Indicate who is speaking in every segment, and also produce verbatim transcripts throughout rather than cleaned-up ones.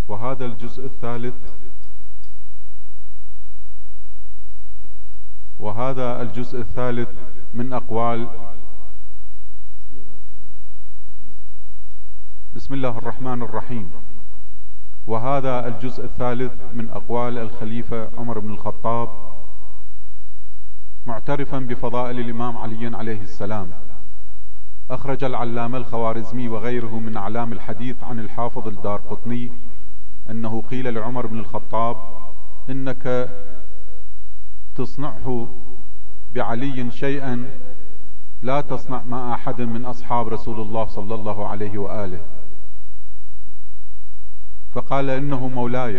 Speaker 1: وهذا الجزء الثالث وهذا الجزء الثالث من أقوال بسم الله الرحمن الرحيم وهذا الجزء الثالث من أقوال الخليفة عمر بن الخطاب معترفا بفضائل الإمام علي عليه السلام. أخرج العلامة الخوارزمي وغيره من أعلام الحديث عن الحافظ الدارقطني أنه قيل لعمر بن الخطاب: إنك تصنعه بعلي شيئا لا تصنع مع أحد من أصحاب رسول الله صلى الله عليه وآله. فقال: إنه مولاي.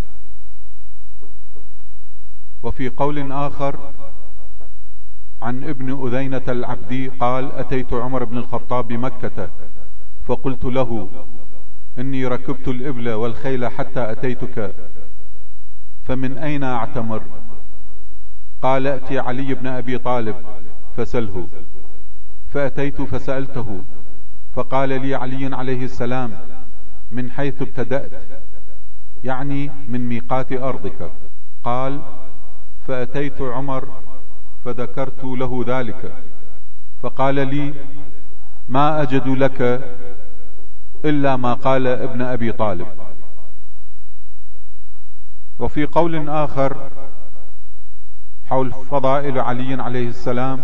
Speaker 1: وفي قول آخر عن ابن أذينة العبدي قال: أتيت عمر بن الخطاب بمكة فقلت له: إني ركبت الإبل والخيل حتى أتيتك، فمن أين أعتمر؟ قال: أتي علي بن أبي طالب فسله. فأتيت فسألته فقال لي علي عليه السلام: من حيث ابتدأت، يعني من ميقات أرضك. قال: فأتيت عمر فذكرت له ذلك فقال لي: ما أجد لك إلا ما قال ابن أبي طالب. وفي قول آخر حول فضائل علي عليه السلام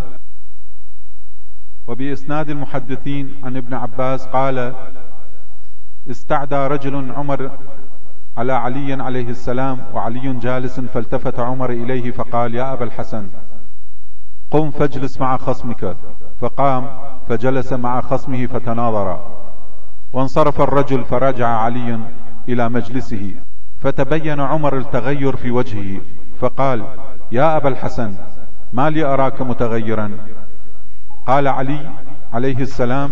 Speaker 1: وبإسناد المحدثين عن ابن عباس قال: استعدى رجل عمر على علي عليه السلام وعلي جالس، فالتفت عمر إليه فقال: يا أبا الحسن، قم فاجلس مع خصمك. فقام فجلس مع خصمه فتناظرا، وانصرف الرجل فرجع علي إلى مجلسه، فتبين عمر التغير في وجهه فقال: يا أبا الحسن، ما لي أراك متغيرا؟ قال علي عليه السلام: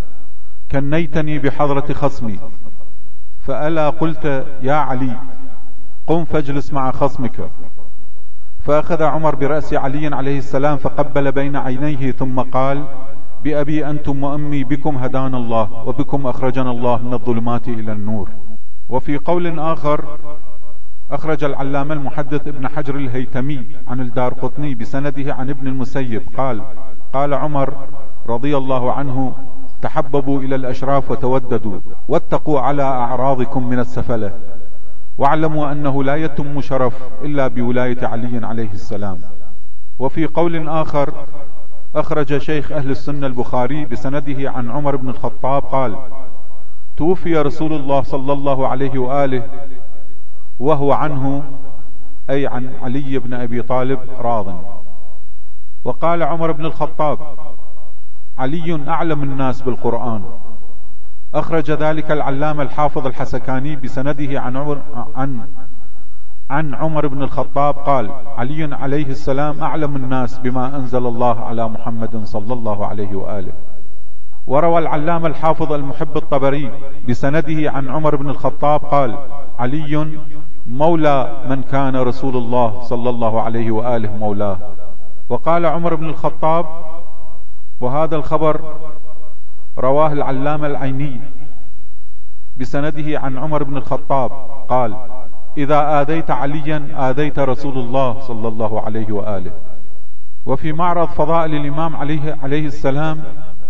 Speaker 1: كنيتني بحضرة خصمي، فألا قلت يا علي قم فاجلس مع خصمك؟ فأخذ عمر برأس علي عليه السلام فقبل بين عينيه ثم قال: بأبي أنتم وأمي، بكم هدانا الله وبكم أخرجنا الله من الظلمات إلى النور. وفي قول آخر أخرج العلامة المحدث ابن حجر الهيتمي عن الدارقطني بسنده عن ابن المسيب قال: قال عمر رضي الله عنه: تحببوا إلى الأشراف وتوددوا، واتقوا على أعراضكم من السفلة، واعلموا أنه لا يتم شرف إلا بولاية علي عليه السلام. وفي قول آخر أخرج شيخ أهل السنة البخاري بسنده عن عمر بن الخطاب قال: توفي رسول الله صلى الله عليه وآله وهو عنه، أي عن علي بن أبي طالب، راض. وقال عمر بن الخطاب: علي أعلم الناس بالقرآن. أخرج ذلك العلامة الحافظ الحسكاني بسنده عن عمر, عن, عن عمر بن الخطاب قال: علي عليه السلام أعلم الناس بما أنزل الله على محمد صلى الله عليه وآله. وروى العلامة الحافظ المحب الطبري بسنده عن عمر بن الخطاب قال: علي مولى من كان رسول الله صلى الله عليه وآله مولاه. وقال عمر بن الخطاب، وهذا الخبر رواه العلامة العيني بسنده عن عمر بن الخطاب قال: إذا آذيت عليا آذيت رسول الله صلى الله عليه وآله. وفي معرض فضائل الإمام عليه, عليه السلام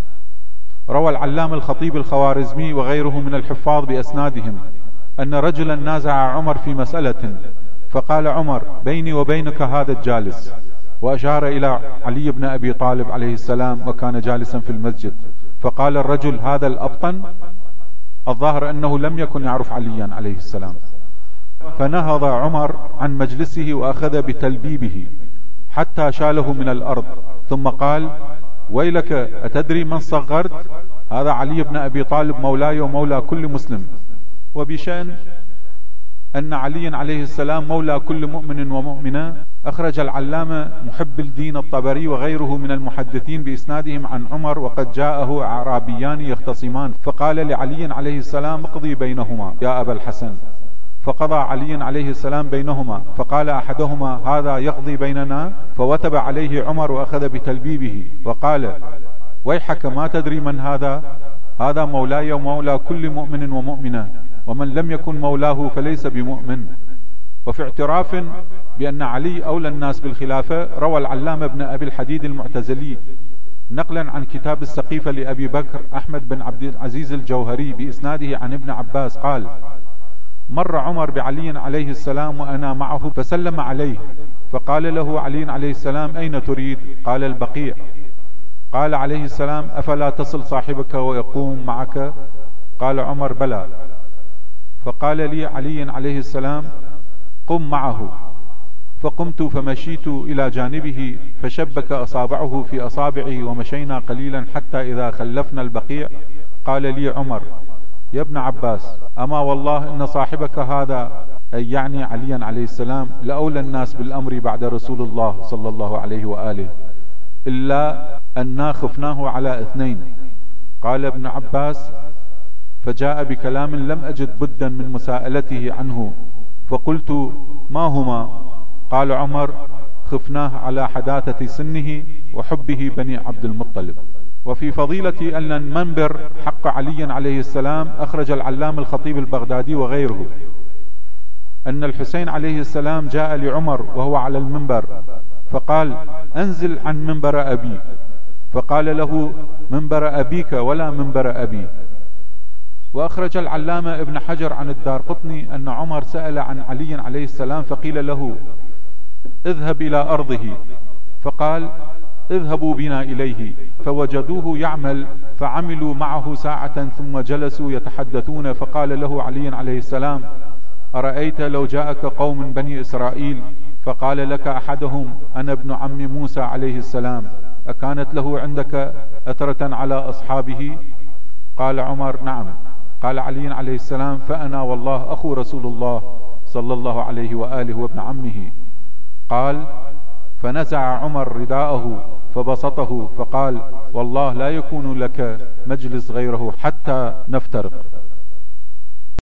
Speaker 1: روى العلامة الخطيب الخوارزمي وغيره من الحفاظ بأسنادهم أن رجلا نازع عمر في مسألة، فقال عمر: بيني وبينك هذا الجالس، وأشار إلى علي بن أبي طالب عليه السلام وكان جالسا في المسجد. فقال الرجل: هذا الأبطن؟ الظاهر أنه لم يكن يعرف عليا عليه السلام. فنهض عمر عن مجلسه وأخذ بتلبيبه حتى شاله من الأرض، ثم قال: ويلك، أتدري من صغرت؟ هذا علي بن أبي طالب مولاي ومولى كل مسلم. وبشأن أن علي عليه السلام مولى كل مؤمن ومؤمنة، أخرج العلامة محب الدين الطبري وغيره من المحدثين بإسنادهم عن عمر: وقد جاءه أعرابيان يختصمان، فقال لعلي عليه السلام: اقضي بينهما يا أبا الحسن. فقضى علي عليه السلام بينهما، فقال أحدهما: هذا يقضي بيننا؟ فوثب عليه عمر وأخذ بتلبيبه وقال: ويحك، ما تدري من هذا؟ هذا مولاي ومولى كل مؤمن ومؤمنة، ومن لم يكن مولاه فليس بمؤمن. وفي اعتراف بأن علي أولى الناس بالخلافة، روى العلامة ابن أبي الحديد المعتزلي نقلا عن كتاب السقيفة لأبي بكر أحمد بن عبد العزيز الجوهري بإسناده عن ابن عباس قال: مر عمر بعلي عليه السلام وأنا معه فسلم عليه، فقال له علي عليه السلام: أين تريد؟ قال: البقيع. قال عليه السلام: أفلا تصل صاحبك ويقوم معك؟ قال عمر: بلى. فقال لي علي عليه السلام: قم معه. فقمت فمشيت إلى جانبه فشبك أصابعه في أصابعي ومشينا قليلا حتى إذا خلفنا البقيع قال لي عمر: يا ابن عباس، أما والله إن صاحبك هذا، أي يعني عليا عليه السلام، لأولى الناس بالأمر بعد رسول الله صلى الله عليه وآله، إلا أننا خفناه على اثنين. قال ابن عباس: فجاء بكلام لم أجد بدا من مساءلته عنه، فقلت: ما هما؟ قال عمر: خفناه على حداثة سنه وحبه بني عبد المطلب. وفي فضيلة أن المنبر حق علي عليه السلام أخرج العلام الخطيب البغدادي وغيره أن الحسين عليه السلام جاء لعمر وهو على المنبر فقال: أنزل عن منبر أبي. فقال له: منبر أبيك ولا منبر أبي. وأخرج العلامة ابن حجر عن الدارقطني أن عمر سأل عن علي عليه السلام فقيل له: اذهب إلى أرضه. فقال: اذهبوا بنا إليه. فوجدوه يعمل فعملوا معه ساعة ثم جلسوا يتحدثون، فقال له علي عليه السلام: أرأيت لو جاءك قوم من بني إسرائيل فقال لك أحدهم: أنا ابن عم موسى عليه السلام، أكانت له عندك أثرة على أصحابه؟ قال عمر: نعم. قال علي عليه السلام: فأنا والله أخو رسول الله صلى الله عليه وآله وابن عمه. قال: فنزع عمر رداءه فبسطه فقال: والله لا يكون لك مجلس غيره حتى نفترق.